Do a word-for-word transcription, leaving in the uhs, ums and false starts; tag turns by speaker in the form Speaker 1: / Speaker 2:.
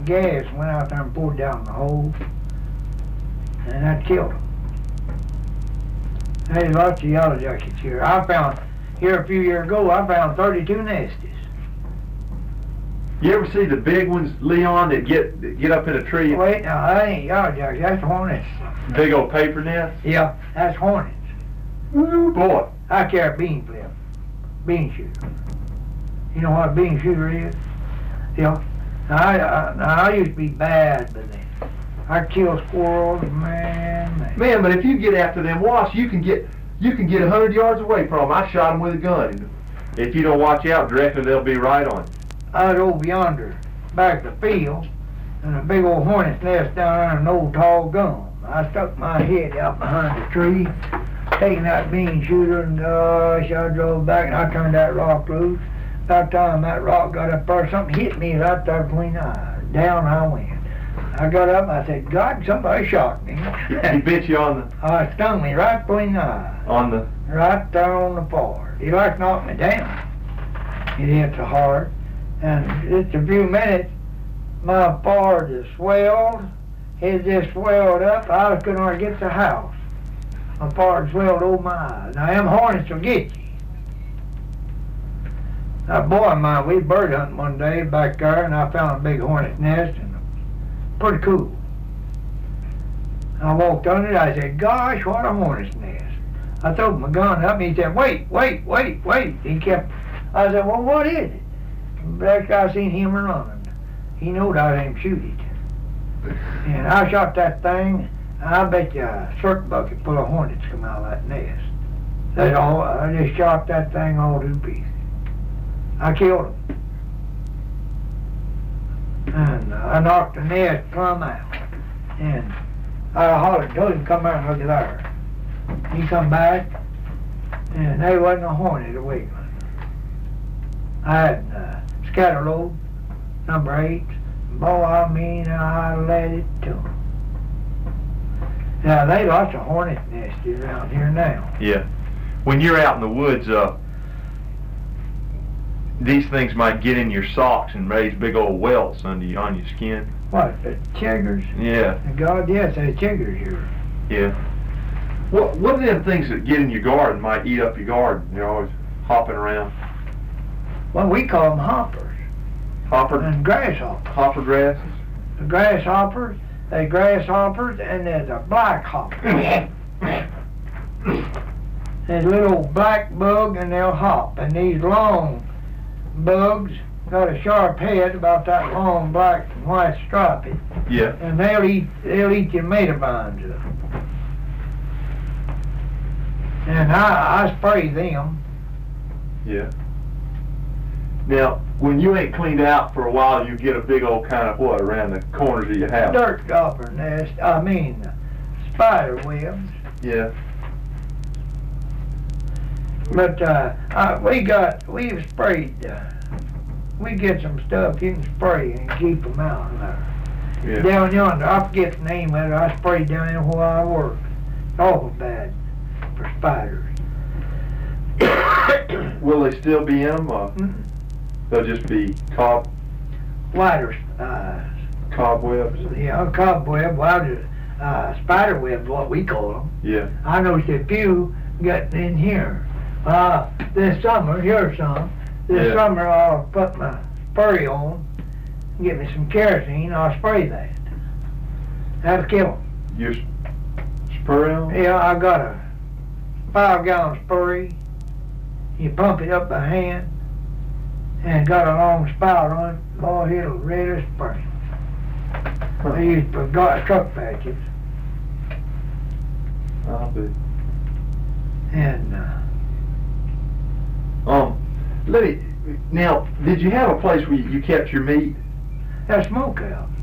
Speaker 1: gas and went out there and poured down the hole. And that killed them. There's lots of yellow jackets here. I found, here a few years ago, I found thirty-two nesties.
Speaker 2: You ever see the big ones, Leon, that get that get up in a tree?
Speaker 1: Wait, now, that ain't yellow jackets, that's hornets.
Speaker 2: Big old paper nest?
Speaker 1: Yeah, that's hornets.
Speaker 2: Ooh, boy.
Speaker 1: I carry a bean flip, bean shooter. You know what a bean shooter is? Yeah. Now, I, I, now, I used to be bad with them. I kill squirrels, man, man.
Speaker 2: Man, but if you get after them wasps, you can get you can get a hundred yards away from them. I shot them with a gun. If you don't watch out, directly they'll be right on you.
Speaker 1: I was over yonder, back of the field, and a big old hornet's nest down there in an old tall gum. I stuck my head out behind the tree, taking that bean shooter, and gosh, I drove back and I turned that rock loose. About the time that rock got up there, something hit me right there between the eyes. Down I went. I got up and I said, God, somebody shot me.
Speaker 2: He bit you on the...
Speaker 1: Uh, stung me right between the eyes.
Speaker 2: On the...
Speaker 1: Right there on the forehead. He like knocked me down. It hit so hard. And just a few minutes, my forehead is swelled. It just swelled up. I was going to get to the house. My forehead swelled over my eyes. Now, them hornets will get you. A boy of mine, we bird hunting one day back there, and I found a big hornet's nest, and pretty cool. I walked under it, I said, gosh, what a hornet's nest. I threw my gun up, and he said, wait, wait, wait, wait. He kept, I said, well, what is it? That guy seen him running. He knowed I didn't shoot it. And I shot that thing, and I bet you a circle bucket full of hornets come out of that nest. That's all, I just shot that thing all to pieces. I killed him. And uh, I knocked the nest plumb out. And I hollered, told him, come here and look at there. He come back, and there wasn't a hornet a wiggling. I had uh, scatterload, number eight. Boy, I mean, I let it to them. Now, they lots of hornet nests around here now.
Speaker 2: Yeah. When you're out in the woods, uh, these things might get in your socks and raise big old welts under you, on your skin.
Speaker 1: What, the chiggers?
Speaker 2: Yeah.
Speaker 1: God, yes, there's chiggers here.
Speaker 2: Yeah. What what are them things that get in your garden might eat up your garden? They're always hopping around.
Speaker 1: Well, we call them hoppers.
Speaker 2: Hopper?
Speaker 1: And grasshoppers.
Speaker 2: Hopper grasses?
Speaker 1: The grasshoppers, they grasshoppers, and there's a black hopper. There's a little black bug, and they'll hop. And these long bugs got a sharp head about that long black and white stripey.
Speaker 2: Yeah.
Speaker 1: And they'll eat they'll eat your mater vines up. And I, I spray them.
Speaker 2: Yeah. Now, when you ain't cleaned out for a while, you get a big old kind of what around the corners of your house?
Speaker 1: Dirt gopher nest, I mean spider webs.
Speaker 2: Yeah.
Speaker 1: But uh, uh, we got, we've sprayed, uh, we get some stuff you can spray and keep them out of there.
Speaker 2: Yeah.
Speaker 1: Down yonder, I forget the name of it, I sprayed down there where I work. Awful bad for spiders.
Speaker 2: Will they still be in them? Or
Speaker 1: Mm-mm.
Speaker 2: they'll just be cob
Speaker 1: Spider, uh,
Speaker 2: cobwebs?
Speaker 1: yeah, cobweb, well, uh, spider web, what we call them.
Speaker 2: Yeah.
Speaker 1: I noticed a few getting in here. Uh, this summer, here's some. This
Speaker 2: Yeah.
Speaker 1: summer I'll put my spray on, get me some kerosene, I'll spray that. That'll kill them.
Speaker 2: You s- spray them?
Speaker 1: Yeah, I got a five gallon spray. You pump it up by hand, and got a long spout on it. Boy, it'll ready to spray.
Speaker 2: Huh.
Speaker 1: They use for got truck patches.
Speaker 2: I'll be.
Speaker 1: And uh,
Speaker 2: Um, let me, now, did you have a place where you kept your meat?
Speaker 1: that's smokehouse.